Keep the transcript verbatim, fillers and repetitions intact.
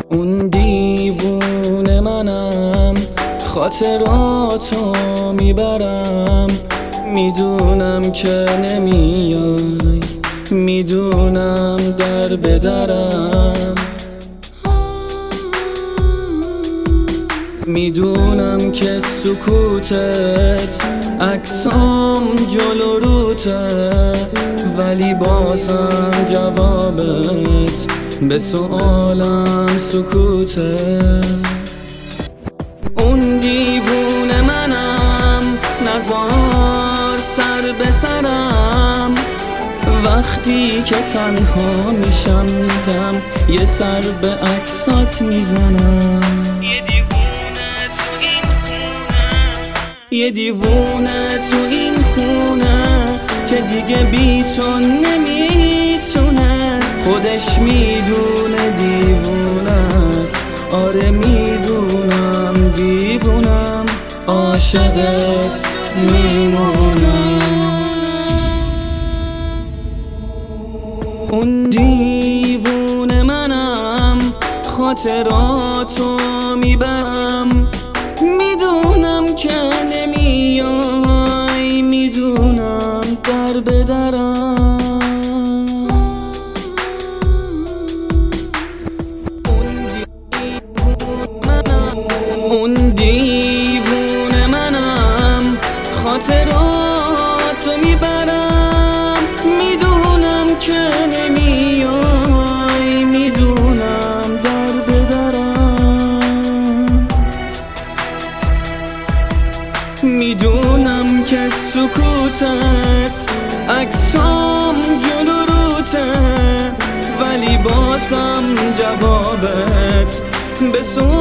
اون دیوونه منم، خاطراتو میبرم. میدونم که نمیای، میدونم در بدرم. میدونم که سکوتت عکسام جلو روته، ولی بازم جوابت به سؤالم سکوته. اون دیوونه منم، نزار سر به سرم. وقتی که تنها میشم میگم یه سر به عکسات میزنم. یه دیوونه تو این خونه که دیگه بی تو نمیتونه. خودش میدونه دیوونه است، آره میدونم دیوونم، عاشقت میمونم. اون دیوونه منم، خاطراتو میبرم. میدونم که نمیای، میدونم در بدرم. اون دیوونه منم، خاطراتو میبرم. میدونم که نمیای، میدونم در بدرم. میدونم که سکوتت عکسام جلو روته، ولی بازم جوابت به